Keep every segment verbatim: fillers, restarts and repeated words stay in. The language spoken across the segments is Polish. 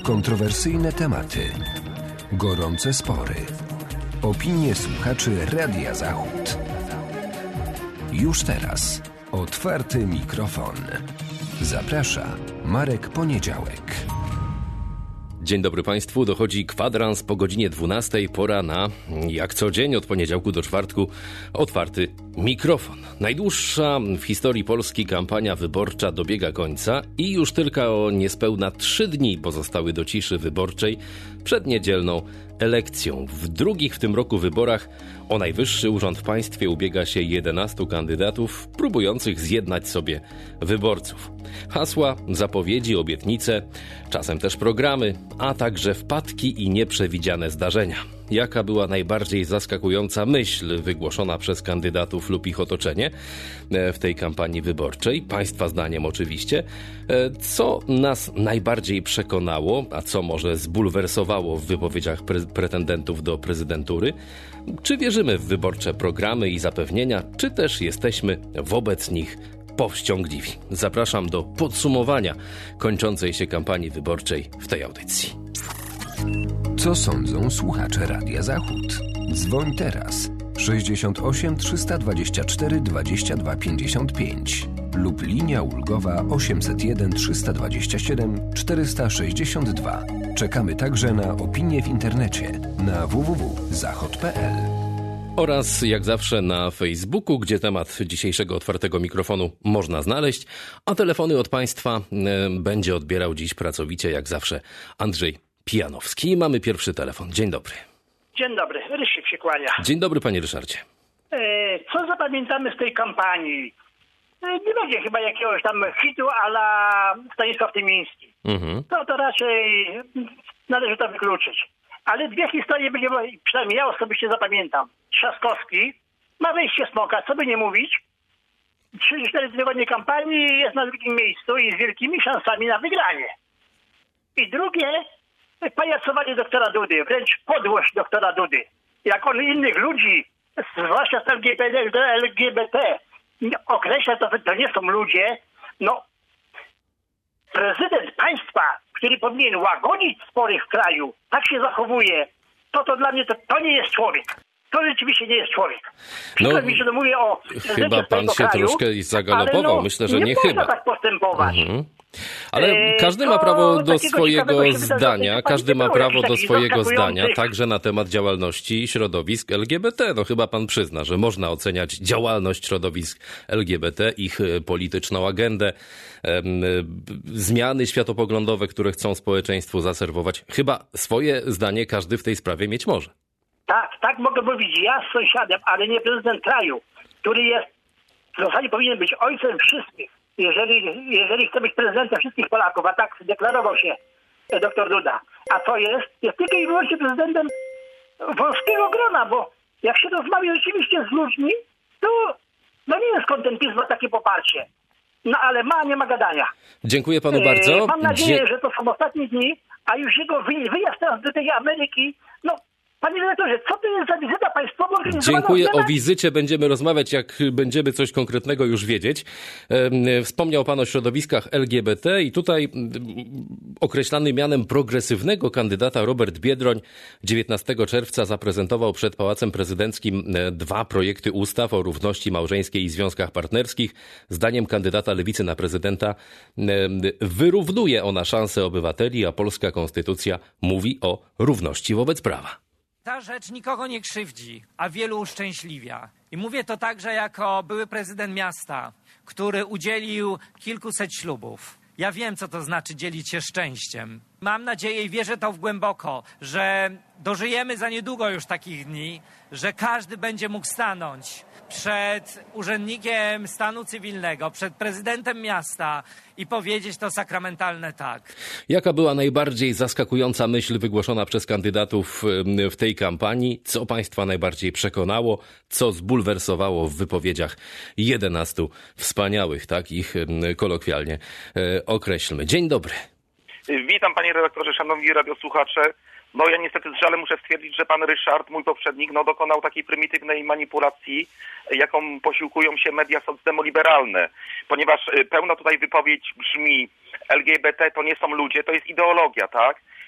Kontrowersyjne tematy, gorące spory, opinie słuchaczy Radia Zachód. Już teraz otwarty mikrofon. Zaprasza Marek Poniedziałek. Dzień dobry Państwu, dochodzi kwadrans po godzinie dwunastej, pora na, jak co dzień, od poniedziałku do czwartku, otwarty mikrofon. Najdłuższa w historii Polski kampania wyborcza dobiega końca i już tylko niespełna trzy dni pozostały do ciszy wyborczej przed niedzielną elekcją. W drugich w tym roku wyborach o najwyższy urząd w państwie ubiega się jedenastu kandydatów próbujących zjednać sobie wyborców. Hasła, zapowiedzi, obietnice, czasem też programy, a także wpadki i nieprzewidziane zdarzenia. Jaka była najbardziej zaskakująca myśl wygłoszona przez kandydatów lub ich otoczenie w tej kampanii wyborczej? Państwa zdaniem oczywiście. Co nas najbardziej przekonało, a co może zbulwersowało w wypowiedziach pre- pretendentów do prezydentury? Czy wierzymy w wyborcze programy i zapewnienia, czy też jesteśmy wobec nich powściągliwi? Zapraszam do podsumowania kończącej się kampanii wyborczej w tej audycji. Co sądzą słuchacze Radia Zachód? Dzwoń teraz sześćdziesiąt osiem trzysta dwadzieścia cztery dwadzieścia dwa pięćdziesiąt pięć lub linia ulgowa osiemset jeden trzysta dwadzieścia siedem czterysta sześćdziesiąt dwa. Czekamy także na opinie w internecie na w w w kropka zachod kropka p l. Oraz jak zawsze na Facebooku, gdzie temat dzisiejszego otwartego mikrofonu można znaleźć, a telefony od Państwa e, będzie odbierał dziś pracowicie, jak zawsze, Andrzej Pijanowski. Mamy pierwszy telefon. Dzień dobry. Dzień dobry, Rysiek się kłania. Dzień dobry, panie Ryszardzie. E, co zapamiętamy z tej kampanii? E, nie będzie chyba jakiegoś tam hitu a la Stanisław Tymiński. Mhm. To, to raczej należy to wykluczyć. Ale dwie historie będzie, przynajmniej ja osobiście zapamiętam. Trzaskowski ma wejście smoka, co by nie mówić. trzy cztery tygodnie kampanii, jest na drugim miejscu i z wielkimi szansami na wygranie. I drugie, pajacowanie doktora Dudy, wręcz podłość doktora Dudy. Jak on innych ludzi, zwłaszcza z L G B T, określa, to, to nie są ludzie. No, prezydent państwa, który powinien łagodzić spory w kraju, tak się zachowuje, to to dla mnie to, to nie jest człowiek. To rzeczywiście nie jest człowiek. No, mi się to mówię o chyba pan się kraju, troszkę zagalopował. No, Myślę, że nie, nie można chyba. tak postępować. Mhm. Ale każdy ma prawo do swojego zdania, każdy ma prawo do swojego zdania, także na temat działalności środowisk L G B T. No chyba pan przyzna, że można oceniać działalność środowisk L G B T, ich polityczną agendę, zmiany światopoglądowe, które chcą społeczeństwu zaserwować. Chyba swoje zdanie każdy w tej sprawie mieć może. Tak, tak mogę mówić. Ja z sąsiadem, ale nie prezydent kraju, który jest, w zasadzie powinien być ojcem wszystkich. Jeżeli, jeżeli chce być prezydentem wszystkich Polaków, a tak deklarował się doktor Duda. A to jest? Jest tylko i wyłącznie prezydentem wąskiego grona, bo jak się rozmawia rzeczywiście z ludźmi, to no nie jest kontentizm, takie poparcie. No ale ma, nie ma gadania. Dziękuję panu bardzo. E, mam nadzieję, Dzie- że to są ostatnie dni, a już jego wyjazd teraz do tej Ameryki, no panie redaktorze, co to jest za wizyta państwowa? Dziękuję. O wizycie będziemy rozmawiać, jak będziemy coś konkretnego już wiedzieć. Wspomniał pan o środowiskach L G B T i tutaj określany mianem progresywnego kandydata Robert Biedroń dziewiętnastego czerwca zaprezentował przed Pałacem Prezydenckim dwa projekty ustaw o równości małżeńskiej i związkach partnerskich. Zdaniem kandydata Lewicy na prezydenta wyrównuje ona szanse obywateli, a polska konstytucja mówi o równości wobec prawa. Ta rzecz nikogo nie krzywdzi, a wielu uszczęśliwia. I mówię to także jako były prezydent miasta, który udzielił kilkuset ślubów. Ja wiem, co to znaczy dzielić się szczęściem. Mam nadzieję i wierzę to w głęboko, że dożyjemy za niedługo już takich dni, że każdy będzie mógł stanąć przed urzędnikiem stanu cywilnego, przed prezydentem miasta i powiedzieć to sakramentalne tak. Jaka była najbardziej zaskakująca myśl wygłoszona przez kandydatów w tej kampanii? Co państwa najbardziej przekonało? Co zbulwersowało w wypowiedziach jedenastu wspaniałych, tak ich kolokwialnie określmy. Dzień dobry. Witam panie redaktorze, szanowni radiosłuchacze. No ja niestety z żalem muszę stwierdzić, że pan Ryszard, mój poprzednik, no dokonał takiej prymitywnej manipulacji, jaką posiłkują się media socdemoliberalne. Ponieważ pełna tutaj wypowiedź brzmi, L G B T to nie są ludzie, to jest ideologia, tak?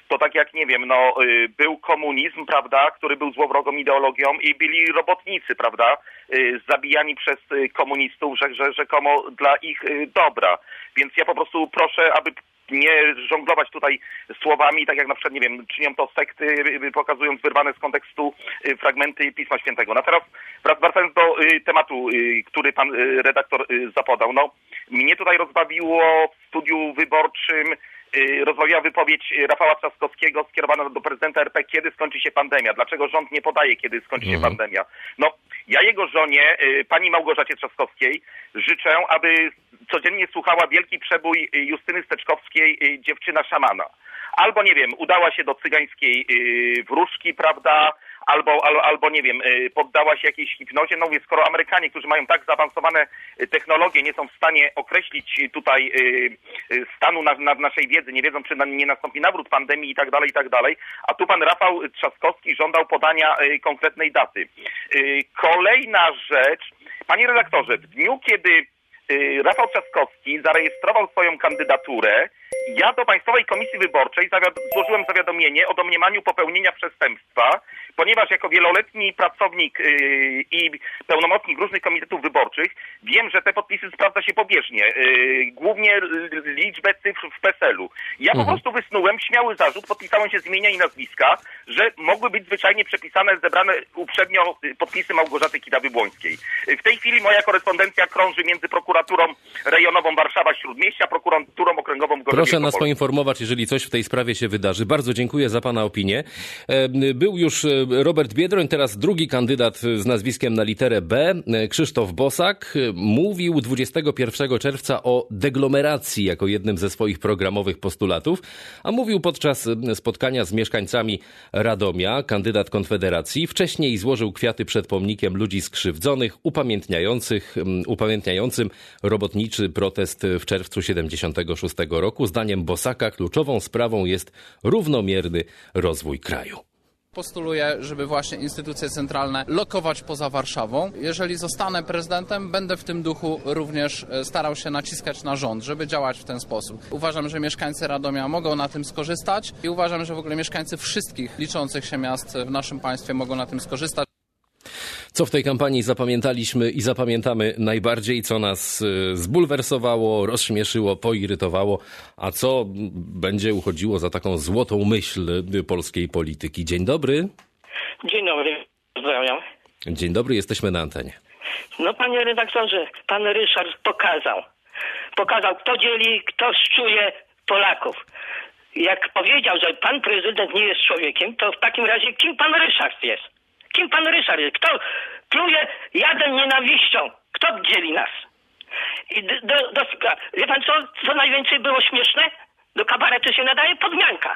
to tak jak, nie wiem, no był komunizm, prawda, który był złowrogą ideologią i byli robotnicy, prawda, zabijani przez komunistów, że, że rzekomo dla ich dobra. Więc ja po prostu proszę, aby nie żonglować tutaj słowami, tak jak na przykład, nie wiem, czynią to sekty, pokazując wyrwane z kontekstu fragmenty Pisma Świętego. No teraz wracając do tematu, który pan redaktor zapodał. No, mnie tutaj rozbawiło w studiu wyborczym rozmawiała wypowiedź Rafała Trzaskowskiego skierowana do prezydenta R P, kiedy skończy się pandemia. Dlaczego rząd nie podaje, kiedy skończy się mhm. pandemia? No, ja jego żonie, pani Małgorzacie Trzaskowskiej, życzę, aby codziennie słuchała wielki przebój Justyny Steczkowskiej, Dziewczyna szamana. Albo, nie wiem, udała się do cygańskiej wróżki, prawda, albo, albo, albo nie wiem, poddała się jakiejś hipnozie. No mówię, skoro Amerykanie, którzy mają tak zaawansowane technologie, nie są w stanie określić tutaj stanu na, na naszej wiedzy, nie wiedzą, czy nie nastąpi nawrót pandemii i tak dalej, i tak dalej, a tu pan Rafał Trzaskowski żądał podania konkretnej daty. Kolejna rzecz, panie redaktorze, w dniu, kiedy Rafał Trzaskowski zarejestrował swoją kandydaturę, ja do Państwowej Komisji Wyborczej zawiad- złożyłem zawiadomienie o domniemaniu popełnienia przestępstwa, ponieważ jako wieloletni pracownik yy, i pełnomocnik różnych komitetów wyborczych wiem, że te podpisy sprawdza się pobieżnie, yy, głównie l- liczbę cyfr w P E S L u. Ja mhm. po prostu wysnułem śmiały zarzut, podpisałem się z imienia i nazwiska, że mogły być zwyczajnie przepisane, zebrane uprzednio podpisy Małgorzaty Kidawy-Błońskiej. W tej chwili moja korespondencja krąży między prokuraturą rejonową Warszawa-Śródmieścia, prokuraturą okręgową w Gorzowie. Proszę nas poinformować, jeżeli coś w tej sprawie się wydarzy. Bardzo dziękuję za pana opinię. Był już Robert Biedroń, teraz drugi kandydat z nazwiskiem na literę B, Krzysztof Bosak. Mówił dwudziestego pierwszego czerwca o deglomeracji jako jednym ze swoich programowych postulatów, a mówił podczas spotkania z mieszkańcami Radomia, kandydat Konfederacji. Wcześniej złożył kwiaty przed pomnikiem ludzi skrzywdzonych, upamiętniających, upamiętniającym robotniczy protest w czerwcu siedemdziesiątego szóstego roku. Zdaniem Bosaka kluczową sprawą jest równomierny rozwój kraju. Postuluję, żeby właśnie instytucje centralne lokować poza Warszawą. Jeżeli zostanę prezydentem, będę w tym duchu również starał się naciskać na rząd, żeby działać w ten sposób. Uważam, że mieszkańcy Radomia mogą na tym skorzystać i uważam, że w ogóle mieszkańcy wszystkich liczących się miast w naszym państwie mogą na tym skorzystać. Co w tej kampanii zapamiętaliśmy i zapamiętamy najbardziej, co nas zbulwersowało, rozśmieszyło, poirytowało, a co będzie uchodziło za taką złotą myśl polskiej polityki. Dzień dobry. Dzień dobry, pozdrawiam. Dzień dobry, jesteśmy na antenie. No panie redaktorze, pan Ryszard pokazał. Pokazał, kto dzieli, kto szczuje Polaków. Jak powiedział, że pan prezydent nie jest człowiekiem, to w takim razie kim pan Ryszard jest? Kim pan Ryszard jest? Kto pluje jadem nienawiścią? Kto dzieli nas? I do, do, do, wie pan co, co najwięcej było śmieszne? Do kabaretu się nadaje podmianka.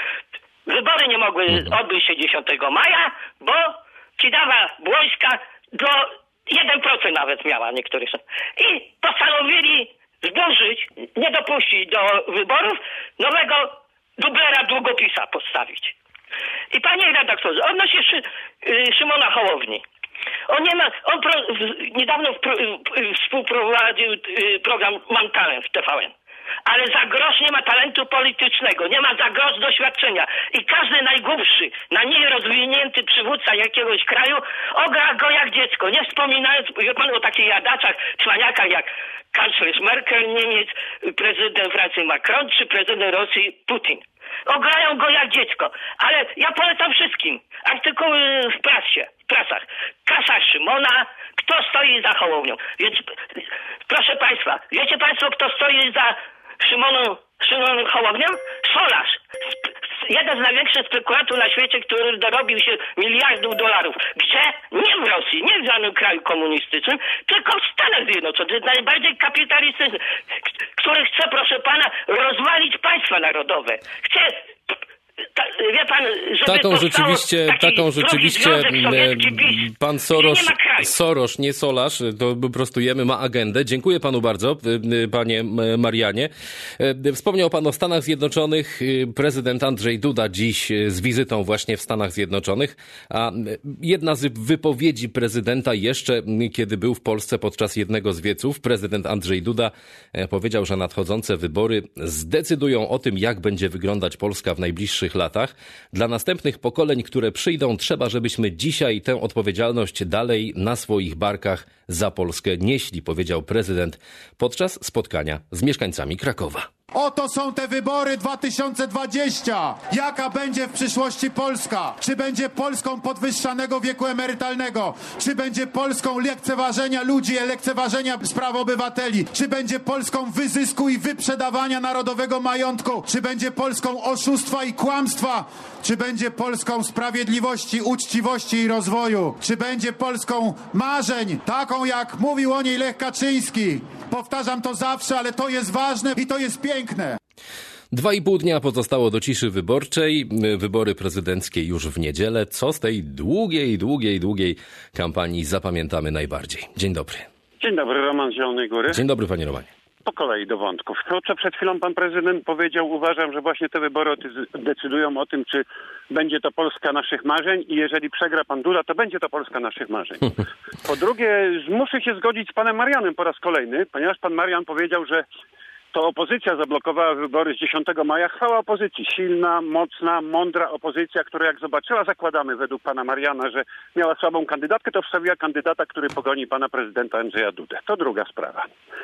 Wybory nie mogły odbyć się dziesiątego maja, bo Kidawa-Błońska do jeden procent nawet miała niektórych. I postanowili zburzyć, nie dopuścić do wyborów, nowego dublera długopisa postawić. I panie redaktorze, odnośnie Szy, y, Szymona Hołowni. On nie ma, on pro, w, niedawno w, y, współprowadził y, program Mam Talent w T V N. Ale za grosz nie ma talentu politycznego, nie ma za grosz doświadczenia. I każdy najgłupszy, najmniej rozwinięty przywódca jakiegoś kraju ogra go jak dziecko. Nie wspominając, wie pan, o takich jadaczach, cwaniakach jak kanclerz Merkel Niemiec, prezydent Francji Macron czy prezydent Rosji Putin. Ograją go jak dziecko. Ale ja polecam wszystkim artykuły w prasie, w prasach. Kasa Szymona, kto stoi za Hołownią. Więc proszę państwa, wiecie państwo, kto stoi za Szymoną, Szymoną Hołownią? Solarz. Jeden z największych spekulatów na świecie, który dorobił się miliardów dolarów. Gdzie? Nie w Rosji, nie w żadnym kraju komunistycznym, tylko w Stanach Zjednoczonych, najbardziej kapitalistycznym, który chce, proszę pana, rozwalić państwa narodowe. Chce ta, wie pan, żeby Taką powstało rzeczywiście, taki taką drugi rzeczywiście związek sowiecki PiS, pan Soros, nie ma kraju. Soros, nie Solarz, to prostujemy, ma agendę. Dziękuję panu bardzo, panie Marianie. Wspomniał pan o Stanach Zjednoczonych. Prezydent Andrzej Duda dziś z wizytą właśnie w Stanach Zjednoczonych, a jedna z wypowiedzi prezydenta jeszcze, kiedy był w Polsce podczas jednego z wieców, prezydent Andrzej Duda powiedział, że nadchodzące wybory zdecydują o tym, jak będzie wyglądać Polska w najbliższych latach. Dla następnych pokoleń, które przyjdą, trzeba, żebyśmy dzisiaj tę odpowiedzialność dalej na swoich barkach za Polskę nieśli, powiedział prezydent podczas spotkania z mieszkańcami Krakowa. Oto są te wybory dwa tysiące dwudziesty. Jaka będzie w przyszłości Polska? Czy będzie Polską podwyższanego wieku emerytalnego? Czy będzie Polską lekceważenia ludzi, lekceważenia spraw obywateli? Czy będzie Polską wyzysku i wyprzedawania narodowego majątku? Czy będzie Polską oszustwa i kłamstwa? Czy będzie Polską sprawiedliwości, uczciwości i rozwoju? Czy będzie Polską marzeń, taką jak mówił o niej Lech Kaczyński? Powtarzam to zawsze, ale to jest ważne i to jest piękne. Dwa i pół dnia pozostało do ciszy wyborczej. Wybory prezydenckie już w niedzielę. Co z tej długiej, długiej, długiej kampanii zapamiętamy najbardziej? Dzień dobry. Dzień dobry, Roman z Zielonej Góry. Dzień dobry, panie Romanie. Po kolei do wątków. To, co przed chwilą pan prezydent powiedział, uważam, że właśnie te wybory decydują o tym, czy będzie to Polska naszych marzeń i jeżeli przegra pan Duda, to będzie to Polska naszych marzeń. Po drugie, muszę się zgodzić z panem Marianem po raz kolejny, ponieważ pan Marian powiedział, że to opozycja zablokowała wybory z dziesiątego maja. Chwała opozycji. Silna, mocna, mądra opozycja, która jak zobaczyła, zakładamy według pana Mariana, że miała słabą kandydatkę, to wstawiła kandydata, który pogoni pana prezydenta Andrzeja Dudę. To druga sprawa.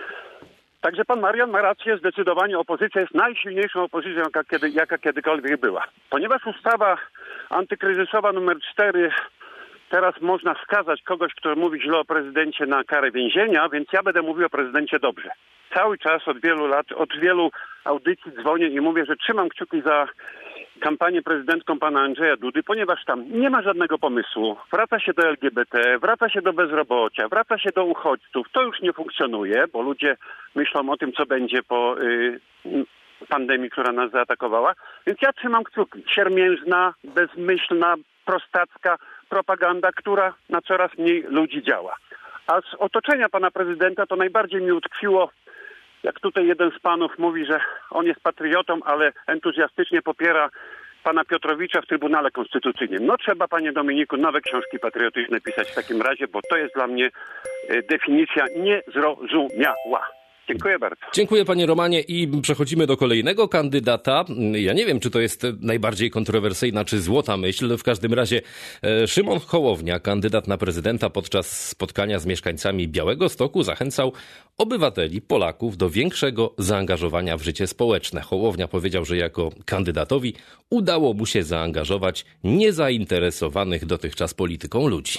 Także pan Marian ma rację, zdecydowanie opozycja jest najsilniejszą opozycją, jaka, kiedy, jaka kiedykolwiek była. Ponieważ ustawa antykryzysowa numer cztery, teraz można skazać kogoś, kto mówi źle o prezydencie, na karę więzienia, więc ja będę mówił o prezydencie dobrze. Cały czas od wielu lat, od wielu audycji dzwonię i mówię, że trzymam kciuki za kampanię prezydencką pana Andrzeja Dudy, ponieważ tam nie ma żadnego pomysłu. Wraca się do L G B T, wraca się do bezrobocia, wraca się do uchodźców. To już nie funkcjonuje, bo ludzie myślą o tym, co będzie po y, pandemii, która nas zaatakowała. Więc ja trzymam kciuki. Siermiężna, bezmyślna, prostacka propaganda, która na coraz mniej ludzi działa. A z otoczenia pana prezydenta to najbardziej mi utkwiło, jak tutaj jeden z panów mówi, że on jest patriotą, ale entuzjastycznie popiera pana Piotrowicza w Trybunale Konstytucyjnym. No trzeba, panie Dominiku, nowe książki patriotyczne pisać w takim razie, bo to jest dla mnie definicja niezrozumiała. Dziękuję bardzo. Dziękuję, panie Romanie, i przechodzimy do kolejnego kandydata. Ja nie wiem, czy to jest najbardziej kontrowersyjna, czy złota myśl. W każdym razie Szymon Hołownia, kandydat na prezydenta, podczas spotkania z mieszkańcami Białegostoku zachęcał obywateli, Polaków do większego zaangażowania w życie społeczne. Hołownia powiedział, że jako kandydatowi udało mu się zaangażować niezainteresowanych dotychczas polityką ludzi.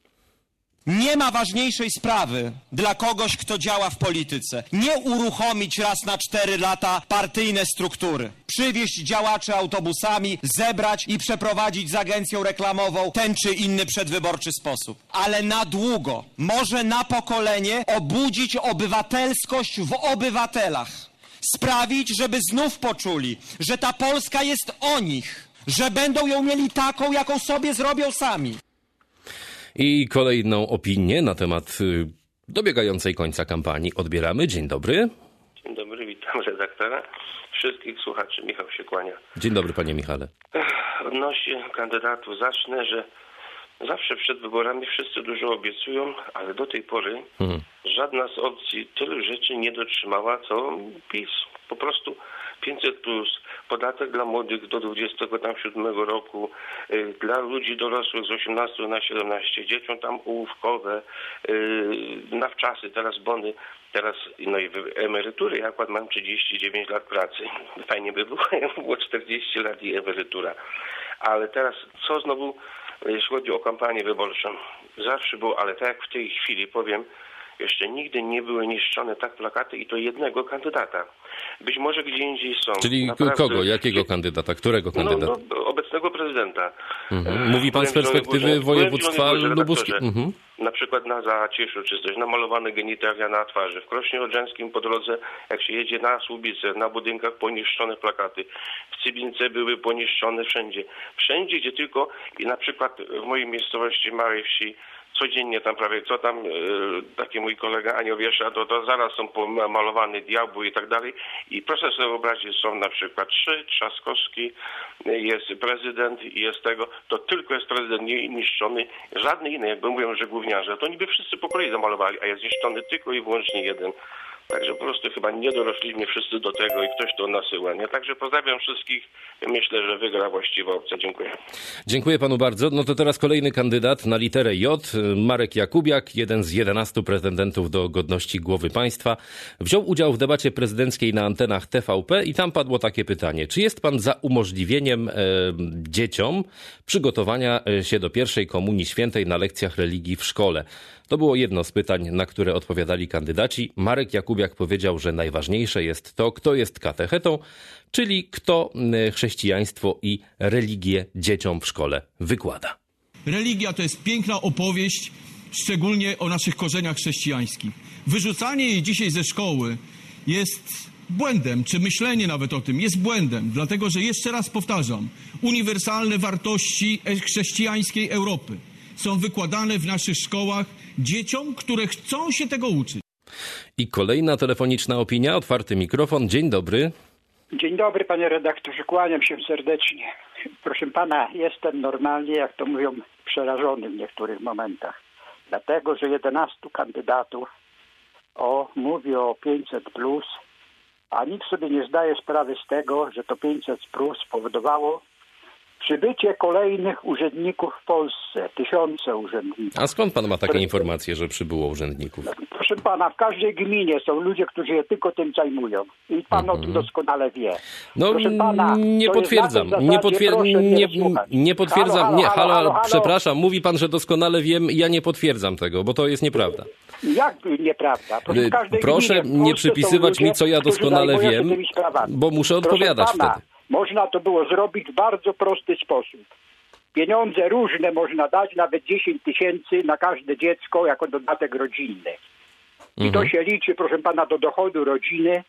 Nie ma ważniejszej sprawy dla kogoś, kto działa w polityce. Nie uruchomić raz na cztery lata partyjne struktury. Przywieźć działaczy autobusami, zebrać i przeprowadzić z agencją reklamową ten czy inny przedwyborczy sposób. Ale na długo, może na pokolenie, obudzić obywatelskość w obywatelach. Sprawić, żeby znów poczuli, że ta Polska jest o nich. Że będą ją mieli taką, jaką sobie zrobią sami. I kolejną opinię na temat dobiegającej końca kampanii odbieramy. Dzień dobry. Dzień dobry, witam redaktora. Wszystkich słuchaczy, Michał się kłania. Dzień dobry, panie Michale. Odnośnie kandydatów zacznę, że zawsze przed wyborami wszyscy dużo obiecują, ale do tej pory hmm. żadna z opcji tylu rzeczy nie dotrzymała, co PiS. Po prostu pięćset plus, podatek dla młodych do dwudziestego siódmego roku, y, dla ludzi dorosłych z osiemnastego na siedemnaście, dzieciom tam ołówkowe, y, na wczasy, teraz bony, teraz no i emerytury. Ja akurat mam trzydzieści dziewięć lat pracy. Fajnie by było, było czterdzieści lat i emerytura. Ale teraz co znowu, jeśli chodzi o kampanię wyborczą? Zawsze było, ale tak jak w tej chwili powiem, jeszcze nigdy nie były niszczone tak plakaty i to jednego kandydata. Być może gdzie indziej są. Czyli naprawdę... kogo? Jakiego kandydata? Którego kandydata? No, no, obecnego prezydenta. Mhm. Mówi pan z perspektywy województwa lubuskie. Mhm. na przykład na Zacieszu czy coś, namalowane genitalia na twarzy. W Krośnie Odrzęskim po drodze, jak się jedzie na Słubice, na budynkach poniszczone plakaty. W Cybince były poniszczone wszędzie. Wszędzie, gdzie tylko i na przykład w mojej miejscowości Małej Wsi codziennie tam prawie, co tam e, taki mój kolega Anioł wiesza, to, to zaraz są pomalowane diabły i tak dalej. I proszę sobie wyobrazić, są na przykład trzy, Trzaskowski, jest prezydent i jest tego, to tylko jest prezydent nie niszczony, żadny inny, jakby mówią, że gówniarze, to niby wszyscy po kolei zamalowali, a jest niszczony tylko i wyłącznie jeden. Także po prostu chyba nie dorośliśmy wszyscy do tego i ktoś to nasyła. Nie? Także pozdrawiam wszystkich. Myślę, że wygra właściwa opcja. Dziękuję. Dziękuję panu bardzo. No to teraz kolejny kandydat na literę J. Marek Jakubiak, jeden z jedenastu pretendentów do godności głowy państwa. Wziął udział w debacie prezydenckiej na antenach T V P i tam padło takie pytanie. Czy jest pan za umożliwieniem e, dzieciom przygotowania się do pierwszej komunii świętej na lekcjach religii w szkole? To było jedno z pytań, na które odpowiadali kandydaci. Marek Jakubiak powiedział, że najważniejsze jest to, kto jest katechetą, czyli kto chrześcijaństwo i religię dzieciom w szkole wykłada. Religia to jest piękna opowieść, szczególnie o naszych korzeniach chrześcijańskich. Wyrzucanie jej dzisiaj ze szkoły jest błędem, czy myślenie nawet o tym jest błędem, dlatego że jeszcze raz powtarzam, uniwersalne wartości chrześcijańskiej Europy są wykładane w naszych szkołach dzieciom, które chcą się tego uczyć. I kolejna telefoniczna opinia, otwarty mikrofon. Dzień dobry. Dzień dobry, panie redaktorze, kłaniam się serdecznie. Proszę pana, jestem normalnie, jak to mówią, przerażony w niektórych momentach. Dlatego, że jedenastu kandydatów o, mówi o pięćset plus, a nikt sobie nie zdaje sprawy z tego, że to pięćset plus spowodowało przybycie kolejnych urzędników w Polsce, tysiące urzędników. A skąd pan ma takie informacje, że przybyło urzędników? Proszę pana, w każdej gminie są ludzie, którzy się tylko tym zajmują. I pan mm-hmm. o tym doskonale wie. No proszę pana, nie potwierdzam. Zasadzie, nie, potwier- nie, nie, nie potwierdzam. Halo, halo, nie, halo, halo, halo, przepraszam, mówi pan, że doskonale wiem. Ja nie potwierdzam tego, bo to jest nieprawda. Jak nieprawda? Proszę, w każdej Proszę gminie, nie przypisywać ludzie, mi, co ja doskonale wiem, bo muszę odpowiadać pana, wtedy. Można to było zrobić w bardzo prosty sposób. Pieniądze różne można dać, nawet dziesięć tysięcy na każde dziecko jako dodatek rodzinny. I mhm. to się liczy, proszę pana, do dochodu rodziny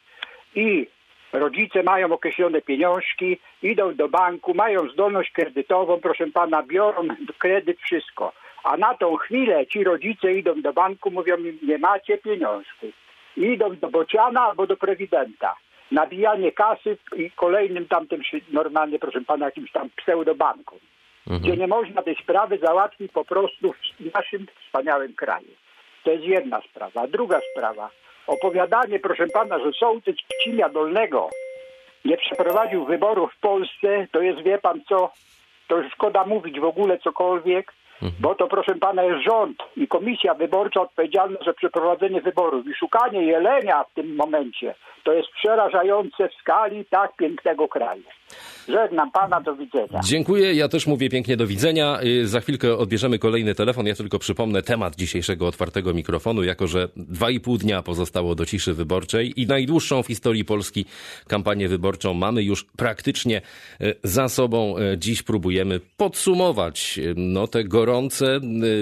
i rodzice mają określone pieniążki, idą do banku, mają zdolność kredytową, proszę pana, biorą kredyt, wszystko. A na tą chwilę ci rodzice idą do banku, mówią im, nie macie pieniążków. Idą do bociana albo do prewidenta. Nabijanie kasy i kolejnym tamtym normalnie, proszę pana, jakimś tam pseudobanku. Mhm. Gdzie nie można tej sprawy załatwić po prostu w naszym wspaniałym kraju. To jest jedna sprawa. A druga sprawa. Opowiadanie, proszę pana, że sołtys Pcimia Dolnego nie przeprowadził wyborów w Polsce, to jest, wie pan co, to już szkoda mówić w ogóle cokolwiek, mhm. bo to, proszę pana, jest rząd i komisja wyborcza odpowiedzialna za przeprowadzenie wyborów. I szukanie jelenia w tym momencie to jest przerażające w skali tak pięknego kraju. Żegnam pana, do widzenia. Dziękuję, ja też mówię pięknie do widzenia. Za chwilkę odbierzemy kolejny telefon. Ja tylko przypomnę temat dzisiejszego otwartego mikrofonu, jako że dwa i pół dnia pozostało do ciszy wyborczej i najdłuższą w historii Polski kampanię wyborczą mamy już praktycznie za sobą. Dziś próbujemy podsumować no, te gorące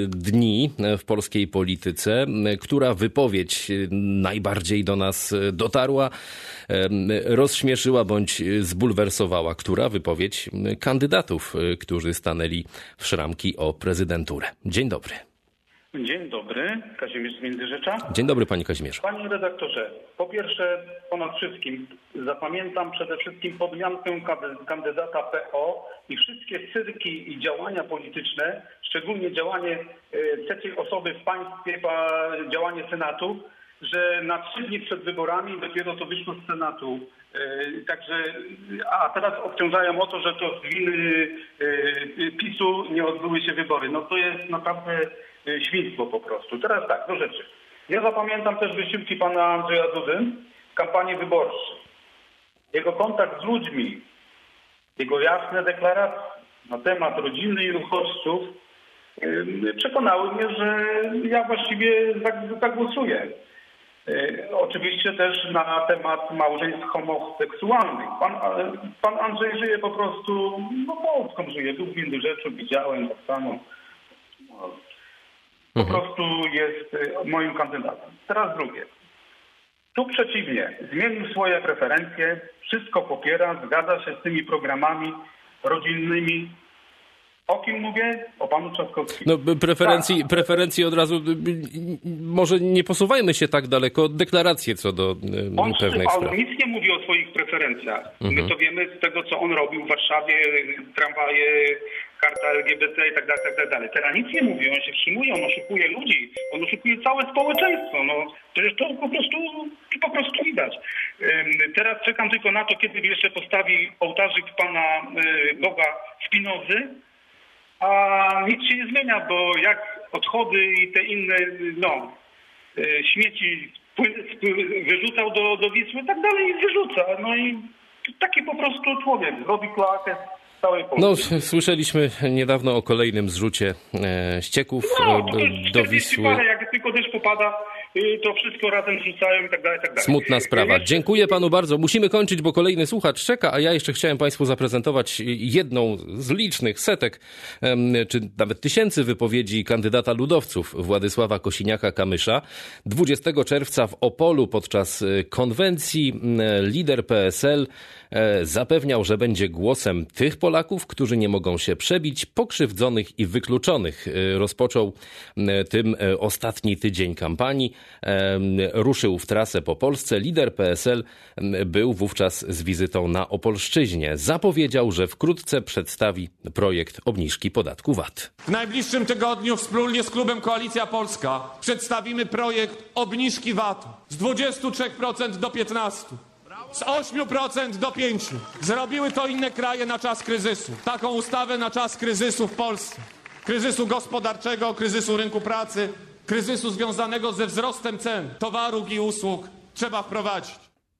dni w polskiej polityce, która wypowiedź najbardziej do nas dotarła, rozśmieszyła bądź zbulwersowała, która wypowiedź kandydatów, którzy stanęli w szramki o prezydenturę. Dzień dobry. Dzień dobry, Kazimierz z Międzyrzecza. Dzień dobry, panie Kazimierzu. Panie redaktorze, po pierwsze, ponad wszystkim zapamiętam przede wszystkim podmiankę kandydata P O i wszystkie cyrki i działania polityczne, szczególnie działanie trzeciej osoby w państwie, działanie Senatu, że na trzy dni przed wyborami dopiero to wyszło z Senatu. Także, a teraz obciążają o to, że to z winy PiSu nie odbyły się wybory. No to jest naprawdę świństwo po prostu. Teraz tak, do rzeczy. Ja zapamiętam też wysiłki pana Andrzeja Dudy w kampanii wyborczej. Jego kontakt z ludźmi, jego jasne deklaracje na temat rodziny i uchodźców przekonały mnie, że ja właściwie zagłosuję. Oczywiście też na temat małżeństw homoseksualnych. Pan, pan Andrzej żyje po prostu, no Polską żyje, tu w Międzyrzeczu widziałem tak samo. No, po Mhm. prostu jest y, moim kandydatem. Teraz drugie. Tu przeciwnie, zmienił swoje preferencje, wszystko popiera, zgadza się z tymi programami rodzinnymi. O kim mówię? O panu Trzaskowskim. No, preferencji, Tak. preferencji od razu, może nie posuwajmy się tak daleko, deklaracje co do On, e, pewnych on spraw. nic nie mówi o swoich preferencjach. Mhm. My to wiemy z tego, co on robił w Warszawie, tramwaje, karta L G B T i tak dalej, tak dalej. Teraz nic nie mówi, on się wstrzymuje, on oszukuje ludzi, on oszukuje całe społeczeństwo. No, przecież to po prostu, to po prostu widać. Ym, Teraz czekam tylko na to, kiedy jeszcze postawi ołtarzyk pana y, Boga Spinozy, a nic się nie zmienia, bo jak odchody i te inne, no, y, śmieci pły- pły- wyrzucał do, do Wisły, tak dalej wyrzuca. No i taki po prostu człowiek robi kloakę z całej Polski. No, s- słyszeliśmy niedawno o kolejnym zrzucie e, ścieków No, e, to do, jest do czterdzieści Wisły. parę, jak tylko deszcz popada, y, to wszystko razem wrzucają i tak dalej, i tak dalej. Smutna sprawa. Jeszcze- Dziękuję panu bardzo. Musimy kończyć, bo kolejny słuchacz czeka, a ja jeszcze chciałem państwu zaprezentować jedną z licznych setek, em, czy nawet tysięcy wypowiedzi kandydata ludowców Władysława Kosiniaka-Kamysza. dwudziestego czerwca w Opolu podczas e, konwencji m, lider P S L e, zapewniał, że będzie głosem tych Polaków, którzy nie mogą się przebić, pokrzywdzonych i wykluczonych. E, Rozpoczął m, tym e, ostatni tydzień kampanii. E, Ruszył w trasę po Polsce. Lider P S L m, był wówczas z wizytą na Opolszczyźnie. Zapowiedział, że wkrótce przedstawi projekt obniżki podatku V A T. W najbliższym tygodniu wspólnie z klubem Koalicja Polska przedstawimy projekt obniżki V A T-u z dwudziestu trzech procent do piętnastu procent. Z ośmiu procent do pięciu procent. Zrobiły to inne kraje na czas kryzysu. Taką ustawę na czas kryzysu w Polsce. Kryzysu gospodarczego, kryzysu rynku pracy, kryzysu związanego ze wzrostem cen towarów i usług trzeba wprowadzić.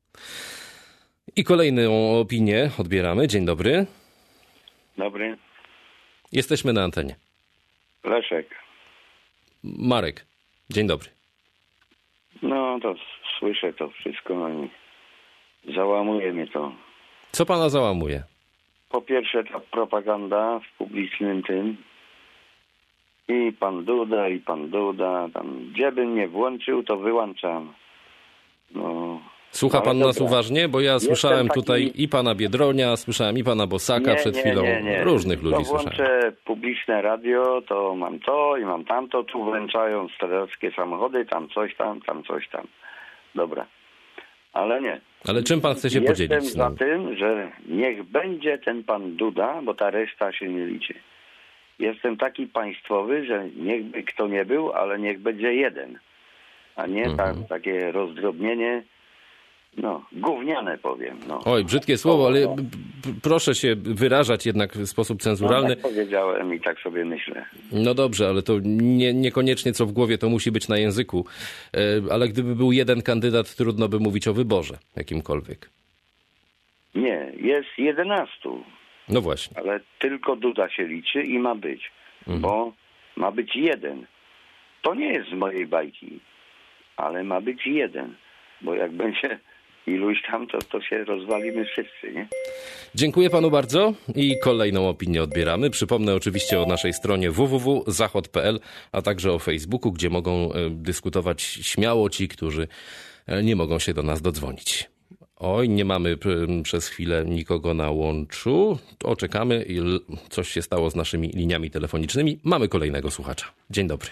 I kolejną opinię odbieramy. Dzień dobry. Dobry. Jesteśmy na antenie. Leszek. Marek. Dzień dobry. No to słyszę to wszystko, no i załamuje mnie to. Co pana załamuje? Po pierwsze ta propaganda w publicznym tym i pan Duda, i pan Duda, tam gdzie bym nie włączył, to wyłączam. No. Słucha Ale pan nas dobra. uważnie? Bo ja Jestem słyszałem taki- tutaj i pana Biedronia, słyszałem i pana Bosaka przed chwilą. Nie, nie. Różnych ludzi to słyszałem. włączę publiczne radio, to mam to i mam tamto, tu włączają strażackie samochody, tam coś tam, tam coś tam. Dobra. Ale nie. Ale czym pan chce się Jestem podzielić z za nami? tym, że niech będzie ten pan Duda, bo ta reszta się nie liczy. Jestem taki państwowy, że niechby kto nie był, ale niech będzie jeden. A nie Mhm. ta, takie rozdrobnienie, no, gówniane powiem. No. Oj, brzydkie słowo, ale p- p- proszę się wyrażać jednak w sposób cenzuralny. No, tak powiedziałem i tak sobie myślę. No dobrze, ale to nie, niekoniecznie co w głowie to musi być na języku. E, Ale gdyby był jeden kandydat, trudno by mówić o wyborze jakimkolwiek. Nie, jest jedenastu, No właśnie. ale tylko Duda się liczy i ma być, Mhm. bo ma być jeden. To nie jest z mojej bajki, ale ma być jeden, bo jak będzie iluś tam, to, to się rozwalimy wszyscy, nie? Dziękuję panu bardzo i kolejną opinię odbieramy. Przypomnę oczywiście o naszej stronie w w w kropka zachod kropka p l, a także o Facebooku, gdzie mogą e, dyskutować śmiało ci, którzy e, nie mogą się do nas dodzwonić. Oj, nie mamy p- przez chwilę nikogo na łączu. To czekamy i l- coś się stało z naszymi liniami telefonicznymi. Mamy kolejnego słuchacza. Dzień dobry.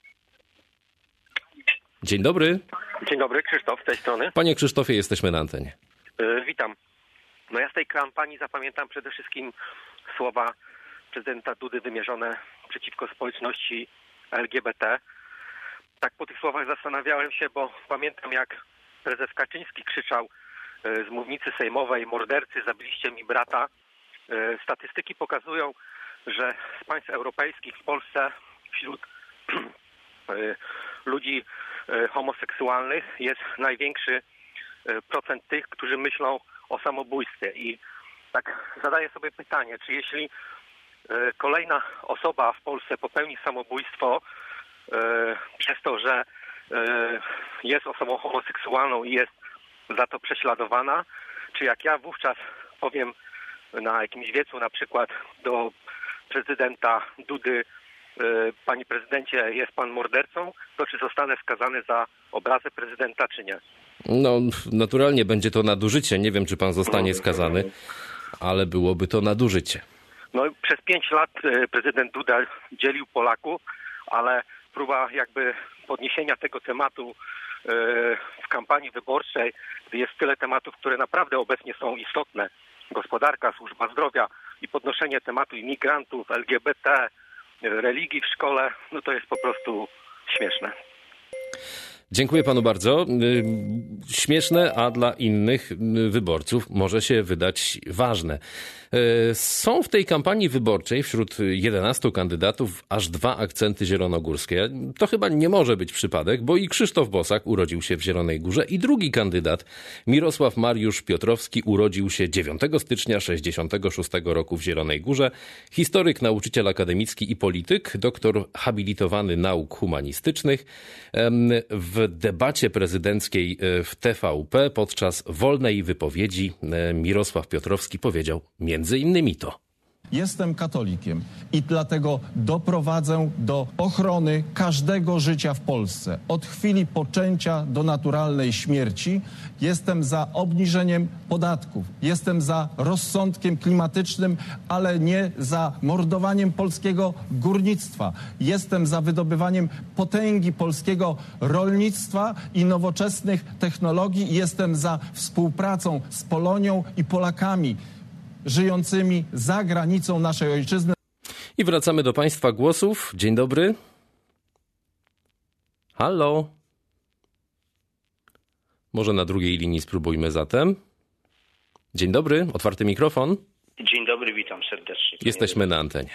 Dzień dobry. Dzień dobry, Krzysztof z tej strony. Panie Krzysztofie, jesteśmy na antenie. Yy, witam. No ja z tej kampanii zapamiętam przede wszystkim słowa prezydenta Dudy wymierzone przeciwko społeczności L G B T. Tak po tych słowach zastanawiałem się, bo pamiętam jak prezes Kaczyński krzyczał yy, z mównicy sejmowej: mordercy, zabiliście mi brata. Yy, statystyki pokazują, że z państw europejskich w Polsce wśród yy, ludzi homoseksualnych jest największy procent tych, którzy myślą o samobójstwie. I tak zadaję sobie pytanie, czy jeśli kolejna osoba w Polsce popełni samobójstwo przez to, że jest osobą homoseksualną i jest za to prześladowana, czy jak ja wówczas powiem na jakimś wiecu na przykład do prezydenta Dudy: panie prezydencie, jest pan mordercą, to czy zostanę skazany za obrazę prezydenta, czy nie? No, naturalnie będzie to nadużycie. Nie wiem, czy pan zostanie skazany, ale byłoby to nadużycie. No, przez pięć lat prezydent Duda dzielił Polaków, ale próba jakby podniesienia tego tematu w kampanii wyborczej, gdy jest tyle tematów, które naprawdę obecnie są istotne. Gospodarka, służba zdrowia i podnoszenie tematu imigrantów, L G B T, religii w szkole, no to jest po prostu śmieszne. Dziękuję panu bardzo. Śmieszne, a dla innych wyborców może się wydać ważne. Są w tej kampanii wyborczej wśród jedenastu kandydatów aż dwa akcenty zielonogórskie. To chyba nie może być przypadek, bo i Krzysztof Bosak urodził się w Zielonej Górze i drugi kandydat, Mirosław Mariusz Piotrowski, urodził się dziewiątego stycznia sześćdziesiątego szóstego roku w Zielonej Górze. Historyk, nauczyciel akademicki i polityk, doktor habilitowany nauk humanistycznych. W debacie prezydenckiej w T V P podczas wolnej wypowiedzi Mirosław Piotrowski powiedział między innymi to. Jestem katolikiem i dlatego doprowadzę do ochrony każdego życia w Polsce. Od chwili poczęcia do naturalnej śmierci. Jestem za obniżeniem podatków. Jestem za rozsądkiem klimatycznym, ale nie za mordowaniem polskiego górnictwa. Jestem za wydobywaniem potęgi polskiego rolnictwa i nowoczesnych technologii. Jestem za współpracą z Polonią i Polakami żyjącymi za granicą naszej ojczyzny. I wracamy do państwa głosów. Dzień dobry. Halo. Może na drugiej linii spróbujmy zatem. Dzień dobry, otwarty mikrofon. Dzień dobry, witam serdecznie. Jesteśmy na antenie.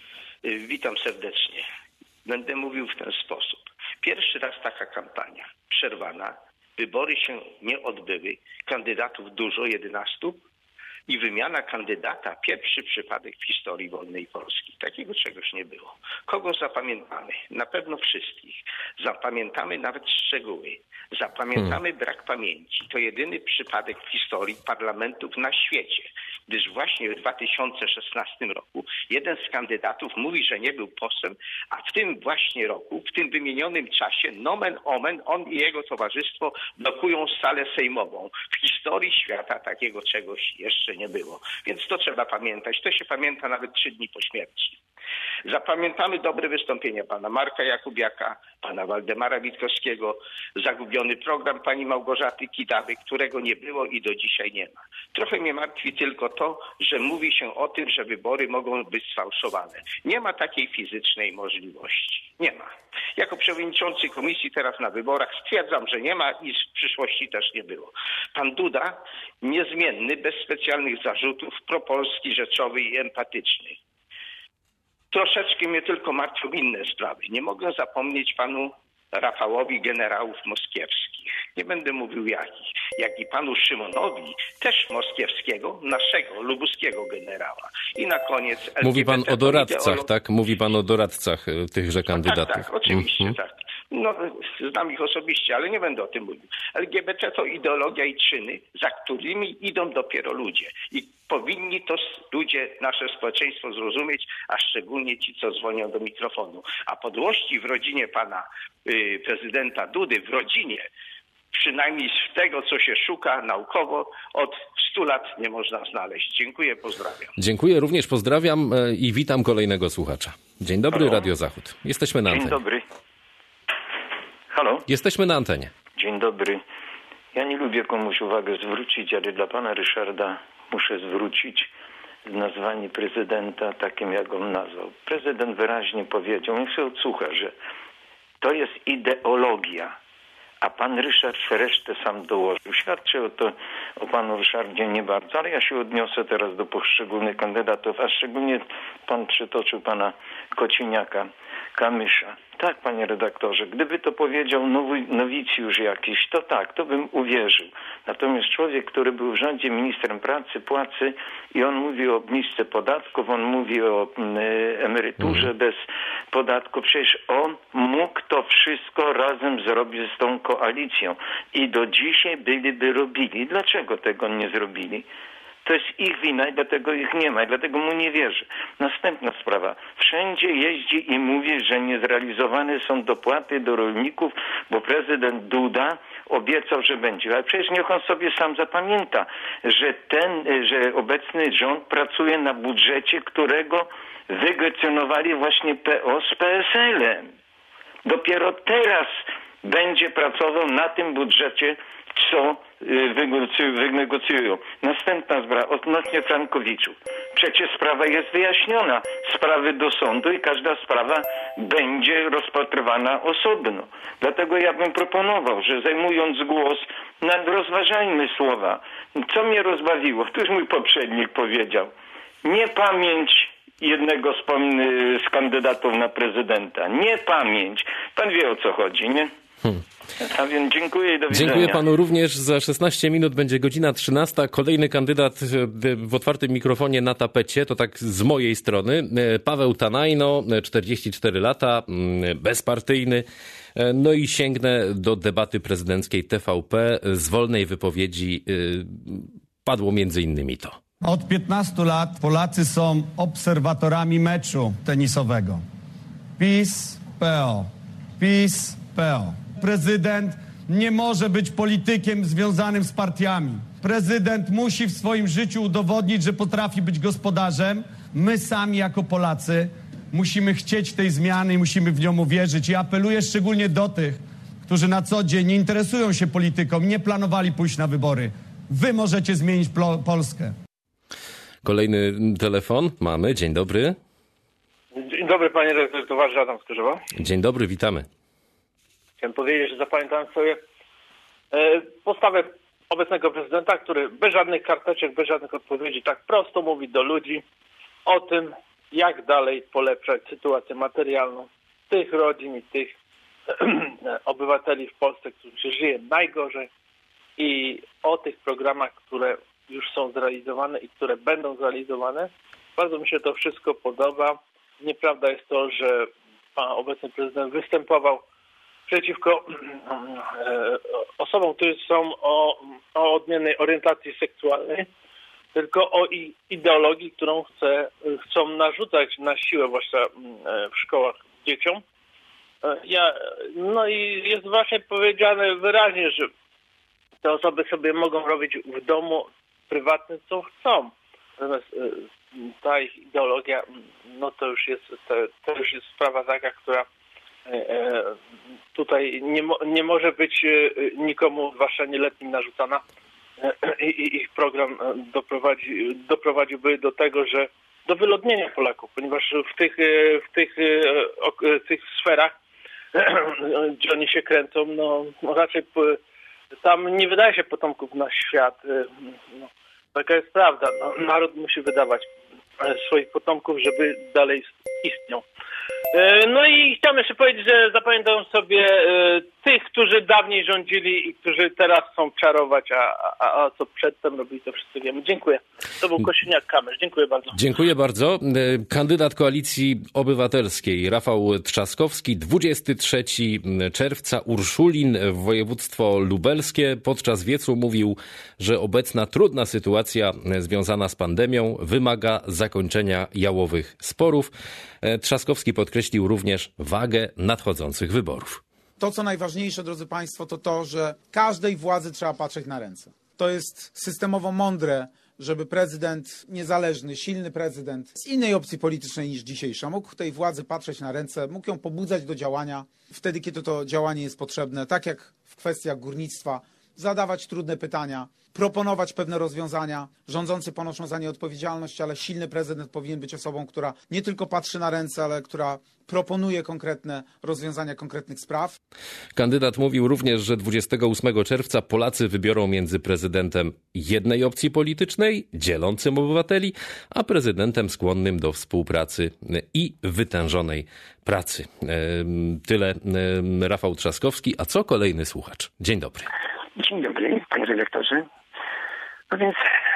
Witam serdecznie. Będę mówił w ten sposób. Pierwszy raz taka kampania przerwana, wybory się nie odbyły, kandydatów dużo, jedenastu, i wymiana kandydata, pierwszy przypadek w historii wolnej Polski. Takiego czegoś nie było. Kogo zapamiętamy? Na pewno wszystkich. Zapamiętamy nawet szczegóły. Zapamiętamy hmm. brak pamięci. To jedyny przypadek w historii parlamentów na świecie, gdyż właśnie w dwa tysiące szesnastym roku jeden z kandydatów mówi, że nie był posłem, a w tym właśnie roku, w tym wymienionym czasie, nomen omen, on i jego towarzystwo blokują salę sejmową. W historii świata takiego czegoś jeszcze nie było. Więc to trzeba pamiętać. To się pamięta nawet trzy dni po śmierci. Zapamiętamy dobre wystąpienia pana Marka Jakubiaka, pana Waldemara Witkowskiego, zagubiony program pani Małgorzaty Kidawy, którego nie było i do dzisiaj nie ma. Trochę mnie martwi tylko to, że mówi się o tym, że wybory mogą być sfałszowane. Nie ma takiej fizycznej możliwości. Nie ma. Jako przewodniczący komisji teraz na wyborach stwierdzam, że nie ma i w przyszłości też nie było. Pan Duda, niezmienny, bez specjalnych zarzutów, propolski, rzeczowy i empatyczny. Troszeczkę mnie tylko martwią inne sprawy. Nie mogę zapomnieć panu Rafałowi generałów moskiewskich. Nie będę mówił jakich. Jak i panu Szymonowi, też moskiewskiego, naszego lubuskiego generała. I na koniec... L G B T. Mówi pan o doradcach, ideolo- tak? Mówi pan o doradcach tychże kandydatów. Tak, tak, oczywiście, mhm. tak. No, znam ich osobiście, ale nie będę o tym mówił. L G B T to ideologia i czyny, za którymi idą dopiero ludzie. I powinni to ludzie, nasze społeczeństwo zrozumieć, a szczególnie ci, co dzwonią do mikrofonu. A podłości w rodzinie pana y, prezydenta Dudy, w rodzinie, przynajmniej z tego, co się szuka naukowo, od stu lat nie można znaleźć. Dziękuję, pozdrawiam. Dziękuję, również pozdrawiam i witam kolejnego słuchacza. Dzień dobry, Halo. Radio Zachód. Jesteśmy na antenie. Dzień dobry. Halo? Jesteśmy na antenie. Dzień dobry. Ja nie lubię komuś uwagę zwrócić, ale dla pana Ryszarda muszę zwrócić nazwanie prezydenta takim, jak on nazwał. Prezydent wyraźnie powiedział, niech się odsłucha, że to jest ideologia, a pan Ryszard resztę sam dołożył. Świadczy o to o panu Ryszardzie nie bardzo, ale ja się odniosę teraz do poszczególnych kandydatów, a szczególnie pan przytoczył pana Kociniaka, Kamysza. Tak, panie redaktorze, gdyby to powiedział nowy, nowicjusz jakiś, to tak, to bym uwierzył. Natomiast człowiek, który był w rządzie ministrem pracy, płacy i on mówi o obniżce podatków, on mówi o y, emeryturze mm. bez podatku, przecież on mógł to wszystko razem zrobić z tą koalicją i do dzisiaj byliby robili. Dlaczego tego nie zrobili? to jest ich wina i dlatego ich nie ma i dlatego mu nie wierzę. Następna sprawa. Wszędzie jeździ i mówi, że niezrealizowane są dopłaty do rolników, bo prezydent Duda obiecał, że będzie. Ale przecież niech on sobie sam zapamięta, że ten, że obecny rząd pracuje na budżecie, którego wygrecjonowali właśnie P O z P S L-em. Dopiero teraz będzie pracował na tym budżecie, co wynegocjują. Następna sprawa odnośnie Frankowiczów. Przecież sprawa jest wyjaśniona. Sprawy do sądu i każda sprawa będzie rozpatrywana osobno. Dlatego ja bym proponował, że zajmując głos, rozważajmy słowa. Co mnie rozbawiło? To już mój poprzednik powiedział. Nie pamięć jednego z, z kandydatów na prezydenta. Nie pamięć. Pan wie, o co chodzi, nie? Hmm. A więc dziękuję i do widzenia. Dziękuję panu również. Za szesnaście minut będzie godzina trzynasta. Kolejny kandydat w otwartym mikrofonie na tapecie, to tak z mojej strony. Paweł Tanajno, czterdzieści cztery lata, bezpartyjny. No i sięgnę do debaty prezydenckiej T V P. Z wolnej wypowiedzi padło między innymi to. Od piętnastu lat Polacy są obserwatorami meczu tenisowego. PiS, P O. PiS, P O. Prezydent nie może być politykiem związanym z partiami. Prezydent musi w swoim życiu udowodnić, że potrafi być gospodarzem. My sami jako Polacy musimy chcieć tej zmiany i musimy w nią uwierzyć. I apeluję szczególnie do tych, którzy na co dzień nie interesują się polityką, nie planowali pójść na wybory. Wy możecie zmienić Polskę. Kolejny telefon mamy. Dzień dobry. Dzień dobry, panie redaktorze, Adam Skorzewa. Dzień dobry, witamy. Chciałem powiedzieć, że zapamiętałem sobie postawę obecnego prezydenta, który bez żadnych karteczek, bez żadnych odpowiedzi tak prosto mówi do ludzi o tym, jak dalej polepszać sytuację materialną tych rodzin i tych obywateli w Polsce, którzy żyją najgorzej, i o tych programach, które już są zrealizowane i które będą zrealizowane. Bardzo mi się to wszystko podoba. Nieprawda jest to, że pan obecny prezydent występował przeciwko osobom, które są o, o odmiennej orientacji seksualnej, tylko o ideologii, którą chce, chcą narzucać na siłę właśnie w szkołach dzieciom. Ja, no i jest właśnie powiedziane wyraźnie, że te osoby sobie mogą robić w domu prywatnym, co chcą. Natomiast ta ich ideologia, no to już jest, to, to już jest sprawa taka, która tutaj nie, nie może być nikomu, zwłaszcza nieletnim, narzucana. I ich program doprowadzi, doprowadziłby do tego, że do wyludnienia Polaków, ponieważ w tych, w tych, w tych sferach, gdzie oni się kręcą, no raczej tam nie wydaje się potomków na świat. No, taka jest prawda. No, naród musi wydawać swoich potomków, żeby dalej istniał. No i chciałem jeszcze powiedzieć, że zapamiętam sobie tych, którzy dawniej rządzili i którzy teraz chcą czarować, a, a, a co przedtem robili, to wszyscy wiemy. Dziękuję. To był Kosiniak-Kamysz. Dziękuję bardzo. Dziękuję bardzo. Kandydat Koalicji Obywatelskiej Rafał Trzaskowski, dwudziestego trzeciego czerwca, Urszulin, województwo lubelskie. Podczas wiecu mówił, że obecna trudna sytuacja związana z pandemią wymaga zakończenia jałowych sporów. Trzaskowski podkreślił również wagę nadchodzących wyborów. To, co najważniejsze, drodzy Państwo, to to, że każdej władzy trzeba patrzeć na ręce. To jest systemowo mądre, żeby prezydent, niezależny, silny prezydent z innej opcji politycznej niż dzisiejsza, mógł tej władzy patrzeć na ręce, mógł ją pobudzać do działania wtedy, kiedy to działanie jest potrzebne, tak jak w kwestiach górnictwa, zadawać trudne pytania, proponować pewne rozwiązania. Rządzący ponoszą za nie odpowiedzialność, ale silny prezydent powinien być osobą, która nie tylko patrzy na ręce, ale która proponuje konkretne rozwiązania konkretnych spraw. Kandydat mówił również, że dwudziestego ósmego czerwca Polacy wybiorą między prezydentem jednej opcji politycznej, dzielącym obywateli, a prezydentem skłonnym do współpracy i wytężonej pracy. Tyle Rafał Trzaskowski. A co kolejny słuchacz? Dzień dobry. Dzień dobry, panie redaktorze. No więc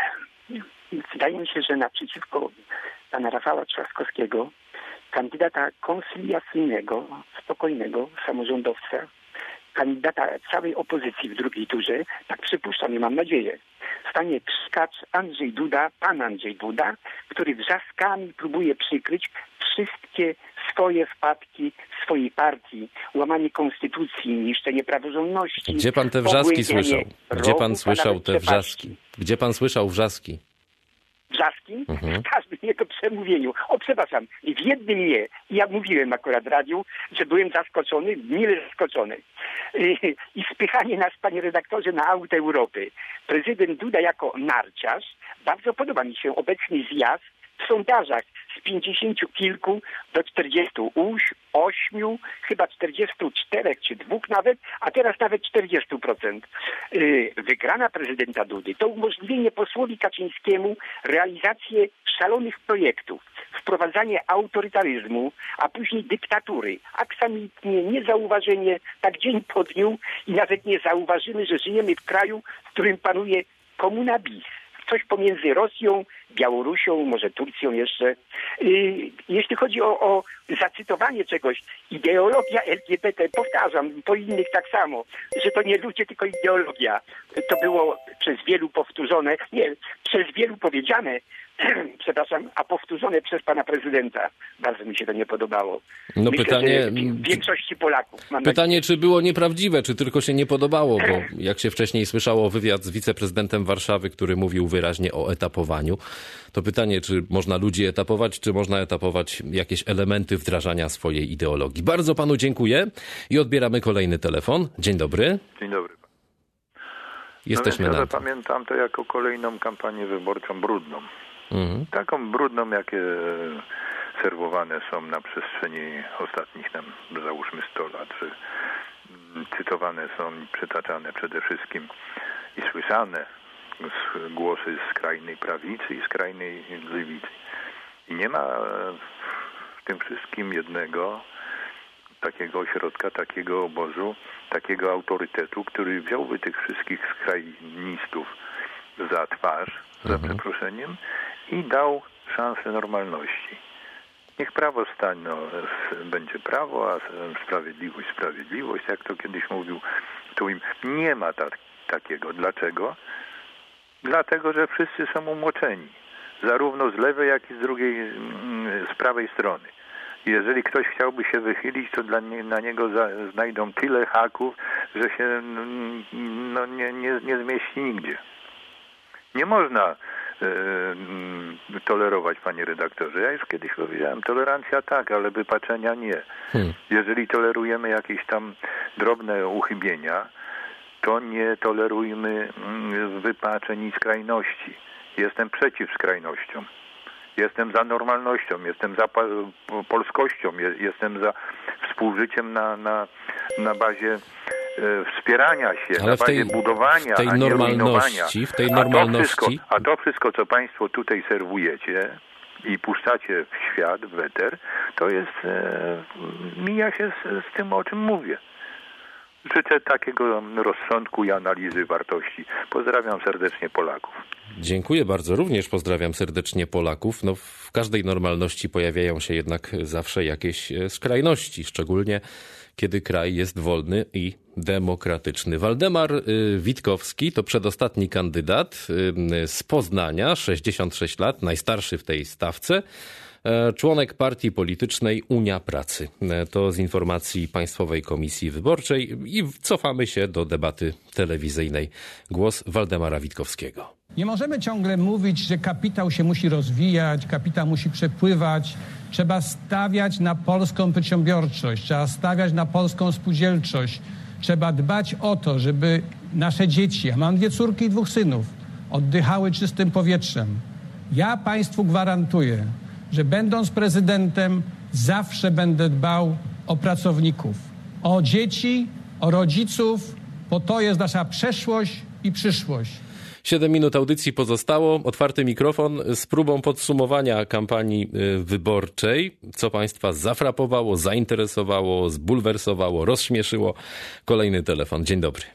wydaje mi się, że naprzeciwko pana Rafała Trzaskowskiego, kandydata koncyliacyjnego, spokojnego samorządowca, kandydata całej opozycji w drugiej turze, tak przypuszczam i mam nadzieję, stanie Tkacz Andrzej Duda, pan Andrzej Duda, który wrzaskami próbuje przykryć wszystkie swoje wpadki swojej partii, łamanie konstytucji, niszczenie praworządności. Gdzie pan te wrzaski słyszał? Gdzie pan słyszał te wrzaski? Gdzie pan słyszał wrzaski? Wrzaski? Mhm. W każdym jego przemówieniu. O, przepraszam, w jednym nie. Ja mówiłem akurat w radiu, że byłem zaskoczony, mile zaskoczony. I, i spychanie nas, panie redaktorze, na aut Europy. Prezydent Duda jako narciarz, bardzo podoba mi się obecny zjazd w sondażach z pięćdziesięciu kilku do czterdziestu ośmiu, chyba czterdziestu czterech czy dwóch nawet, a teraz nawet czterdziestu procent. Yy, wygrana prezydenta Dudy to umożliwienie posłowi Kaczyńskiemu realizację szalonych projektów, wprowadzanie autorytaryzmu, a później dyktatury. Aksamitnie, niezauważenie, tak dzień po dniu i nawet nie zauważymy, że żyjemy w kraju, w którym panuje komuna bis. Coś pomiędzy Rosją, Białorusią, może Turcją jeszcze. Yy, jeśli chodzi o, o zacytowanie czegoś, ideologia L G B T, powtarzam, po innych tak samo, że to nie ludzie, tylko ideologia. To było przez wielu powtórzone, nie, przez wielu powiedziane, przepraszam, a powtórzone przez pana prezydenta. Bardzo mi się to nie podobało. No Myślę, pytanie... w większości Polaków. Mam Pytanie, czy było nieprawdziwe, czy tylko się nie podobało, bo jak się wcześniej słyszało wywiad z wiceprezydentem Warszawy, który mówił wyraźnie o etapowaniu, to pytanie, czy można ludzi etapować, czy można etapować jakieś elementy wdrażania swojej ideologii. Bardzo panu dziękuję i odbieramy kolejny telefon. Dzień dobry. Dzień dobry. Jesteśmy no na... Ja zapamiętam to jako kolejną kampanię wyborczą brudną. Mhm. Taką brudną, jakie serwowane są na przestrzeni ostatnich tam, załóżmy sto lat, że cytowane są i przytaczane przede wszystkim i słyszane głosy skrajnej prawicy i skrajnej lewicy. I nie ma w tym wszystkim jednego takiego ośrodka, takiego obozu, takiego autorytetu, który wziąłby tych wszystkich skrajnistów za twarz, za mhm. przeproszeniem, i dał szansę normalności. Niech prawo stanie, no, będzie prawo, a sprawiedliwość, sprawiedliwość, jak to kiedyś mówił, tu im nie ma ta, takiego. Dlaczego? Dlatego, że wszyscy są umoczeni. Zarówno z lewej, jak i z drugiej, z prawej strony. Jeżeli ktoś chciałby się wychylić, to dla nie, na niego za, znajdą tyle haków, że się no, nie, nie, nie zmieści nigdzie. Nie można e, tolerować, panie redaktorze. Ja już kiedyś powiedziałem, tolerancja tak, ale wypaczenia nie. Hmm. Jeżeli tolerujemy jakieś tam drobne uchybienia, to nie tolerujmy wypaczeń i skrajności. Jestem przeciw skrajnościom. Jestem za normalnością, jestem za polskością, jestem za współżyciem na, na, na bazie e, wspierania się, ale na w tej, bazie budowania, w tej a nie normalności, w tej normalności. A to, wszystko, a to wszystko, co państwo tutaj serwujecie i puszczacie w świat, w eter, to jest, e, mija się z, z tym, o czym mówię. Życzę takiego rozsądku i analizy wartości. Pozdrawiam serdecznie Polaków. Dziękuję bardzo. Również pozdrawiam serdecznie Polaków. No, w każdej normalności pojawiają się jednak zawsze jakieś skrajności, szczególnie kiedy kraj jest wolny i demokratyczny. Waldemar Witkowski to przedostatni kandydat z Poznania, sześćdziesiąt sześć lat, najstarszy w tej stawce. Członek partii politycznej Unia Pracy. To z informacji Państwowej Komisji Wyborczej i cofamy się do debaty telewizyjnej. Głos Waldemara Witkowskiego. Nie możemy ciągle mówić, że kapitał się musi rozwijać, kapitał musi przepływać. Trzeba stawiać na polską przedsiębiorczość, trzeba stawiać na polską spółdzielczość. Trzeba dbać o to, żeby nasze dzieci, ja mam dwie córki i dwóch synów, oddychały czystym powietrzem. Ja Państwu gwarantuję, że będąc prezydentem zawsze będę dbał o pracowników, o dzieci, o rodziców, bo to jest nasza przeszłość i przyszłość. Siedem minut audycji pozostało. Otwarty mikrofon z próbą podsumowania kampanii wyborczej. Co Państwa zafrapowało, zainteresowało, zbulwersowało, rozśmieszyło? Kolejny telefon. Dzień dobry.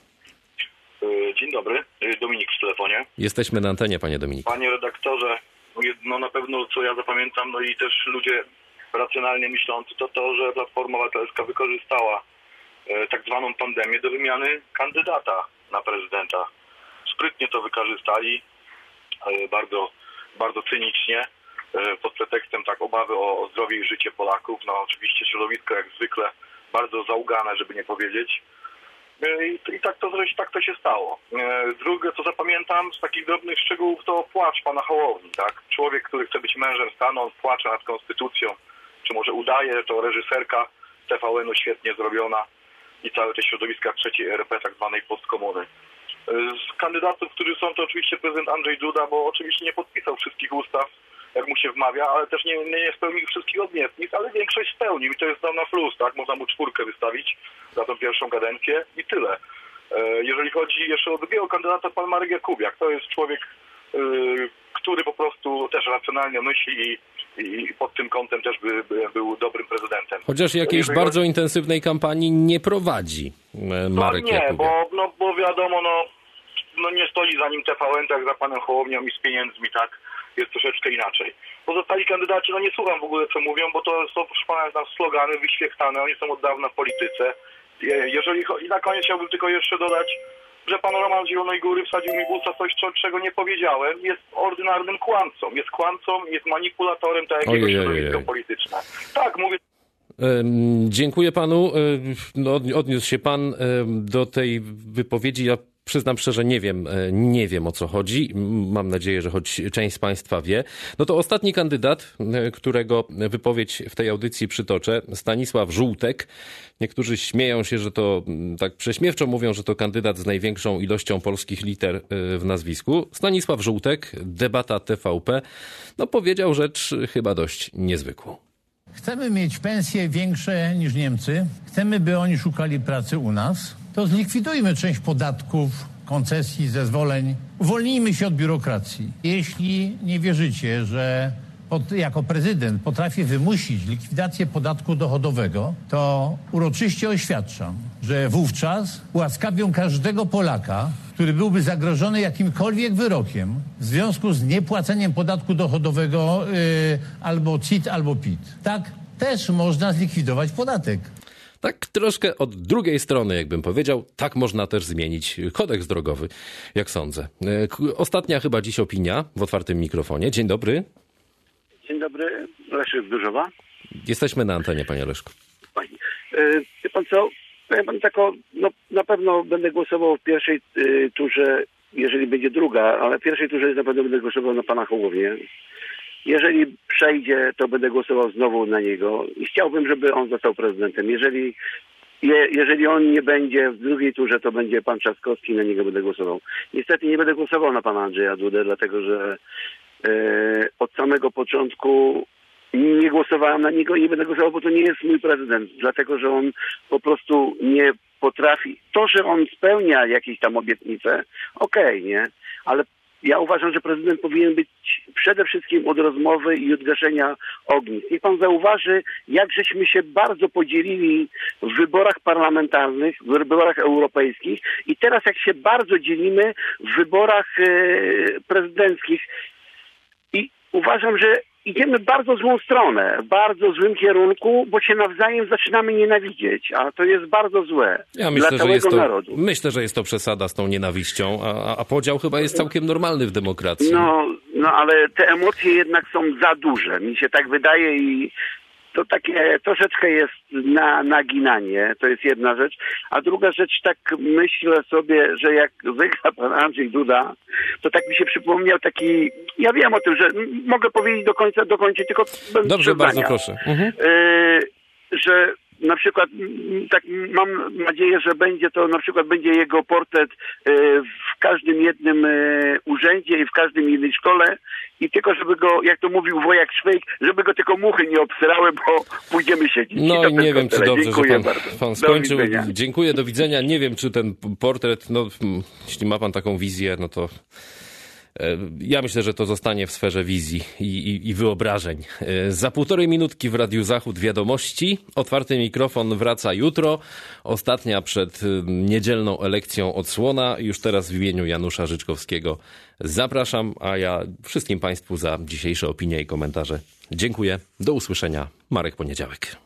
Dzień dobry. Dominik w telefonie. Jesteśmy na antenie, panie Dominiku. Panie redaktorze, no na pewno co ja zapamiętam, no i też ludzie racjonalnie myślący, to to, że Platforma Obywatelska wykorzystała tak zwaną pandemię do wymiany kandydata na prezydenta. Sprytnie to wykorzystali, bardzo, bardzo cynicznie, pod pretekstem tak obawy o, o zdrowie i życie Polaków. No oczywiście środowisko jak zwykle bardzo załgane, żeby nie powiedzieć. I, i tak, to, tak to się stało. Drugie, co zapamiętam z takich drobnych szczegółów, to płacz pana Hołowni. Tak? Człowiek, który chce być mężem stanu, on płacze nad konstytucją, czy może udaje, że to reżyserka T V N-u świetnie zrobiona i całe te środowiska trzeciej R P, tak zwanej postkomuny. Z kandydatów, którzy są, to oczywiście prezydent Andrzej Duda, bo oczywiście nie podpisał wszystkich ustaw, jak mu się wmawia, ale też nie, nie spełnił wszystkich obietnic, ale większość spełnił i to jest na plus, tak? Można mu czwórkę wystawić za tą pierwszą kadencję i tyle. Jeżeli chodzi jeszcze o drugiego kandydata, pan Marek Jakubiak, to jest człowiek, który po prostu też racjonalnie myśli i, i pod tym kątem też by, by był dobrym prezydentem. Chociaż jakiejś Jeżeli bardzo chodzi... intensywnej kampanii nie prowadzi Marek no nie, Jakubiak. bo, no, bo wiadomo, no, no nie stoi za nim T V N, tak za panem Hołownią i z pieniędzmi, tak? Jest troszeczkę inaczej. Pozostali kandydaci, no nie słucham w ogóle co mówią, bo to są, proszę pana, slogany wyświechtane, oni są od dawna w polityce. Jeżeli, I na koniec chciałbym tylko jeszcze dodać, że pan Roman z Zielonej Góry wsadził mi w usta coś, czego nie powiedziałem. Jest ordynarnym kłamcą. Jest kłamcą, jest manipulatorem takiego środowiska polityczne. Tak, mówię. Dziękuję panu. No, odniósł się pan do tej wypowiedzi. Ja przyznam szczerze, nie wiem, nie wiem o co chodzi. Mam nadzieję, że choć część z państwa wie. No to ostatni kandydat, którego wypowiedź w tej audycji przytoczę, Stanisław Żółtek. Niektórzy śmieją się, że to tak prześmiewczo mówią, że to kandydat z największą ilością polskich liter w nazwisku. Stanisław Żółtek, debata T V P, no powiedział rzecz chyba dość niezwykłą. Chcemy mieć pensje większe niż Niemcy. Chcemy, by oni szukali pracy u nas. To zlikwidujmy część podatków, koncesji, zezwoleń. Uwolnijmy się od biurokracji. Jeśli nie wierzycie, że pod, jako prezydent potrafię wymusić likwidację podatku dochodowego, to uroczyście oświadczam, że wówczas ułaskawią każdego Polaka, który byłby zagrożony jakimkolwiek wyrokiem w związku z niepłaceniem podatku dochodowego yy, albo C I T, albo P I T. Tak też można zlikwidować podatek. Tak troszkę od drugiej strony, jakbym powiedział, tak można też zmienić kodeks drogowy, jak sądzę. Ostatnia chyba dziś opinia w otwartym mikrofonie. Dzień dobry. Dzień dobry, Leszek z Dużowa. Jesteśmy na antenie, panie Leszku. Pani. Yy, wie pan co, powiem pan tako, no na pewno będę głosował w pierwszej yy, turze, jeżeli będzie druga, ale w pierwszej turze na pewno będę głosował na pana Hołownię. Jeżeli przejdzie, to będę głosował znowu na niego i chciałbym, żeby on został prezydentem. Jeżeli, je, jeżeli on nie będzie w drugiej turze, to będzie pan Trzaskowski, na niego będę głosował. Niestety nie będę głosował na pana Andrzeja Dudę, dlatego że e, od samego początku nie głosowałem na niego i nie będę głosował, bo to nie jest mój prezydent. Dlatego, że on po prostu nie potrafi. To, że on spełnia jakieś tam obietnice, okej, nie? Ale ja uważam, że prezydent powinien być przede wszystkim od rozmowy i od gaszenia ognisk. Niech pan zauważy, jak żeśmy się bardzo podzielili w wyborach parlamentarnych, w wyborach europejskich i teraz jak się bardzo dzielimy w wyborach e, prezydenckich. I uważam, że idziemy w bardzo złą stronę, w bardzo złym kierunku, bo się nawzajem zaczynamy nienawidzieć, a to jest bardzo złe ja myślę, dla całego że jest to, narodu. Myślę, że jest to przesada z tą nienawiścią, a, a podział chyba jest całkiem normalny w demokracji. No, no ale te emocje jednak są za duże, mi się tak wydaje i to takie troszeczkę jest na, naginanie, to jest jedna rzecz. A druga rzecz, tak myślę sobie, że jak wygra pan Andrzej Duda, to tak mi się przypomniał taki, ja wiem o tym, że mogę powiedzieć do końca, dokończyć, tylko Dobrze, bardzo proszę. Mhm. Yy, że na przykład tak mam nadzieję, że będzie to na przykład będzie jego portret w każdym jednym urzędzie i w każdym jednej szkole i tylko żeby go, jak to mówił Wojak Szwejk, żeby go tylko muchy nie obsrały, bo pójdziemy siedzieć. No i nie wiem, czy dobrze, Dziękuję że pan, pan skończył. Do widzenia. Dziękuję, do widzenia. Nie wiem, czy ten portret, no jeśli ma pan taką wizję, no to ja myślę, że to zostanie w sferze wizji i, i, i wyobrażeń. Za półtorej minutki w Radiu Zachód wiadomości. Otwarty mikrofon wraca jutro. Ostatnia przed niedzielną elekcją odsłona. Już teraz w imieniu Janusza Życzkowskiego zapraszam, a ja wszystkim państwu za dzisiejsze opinie i komentarze dziękuję. Do usłyszenia. Marek Poniedziałek.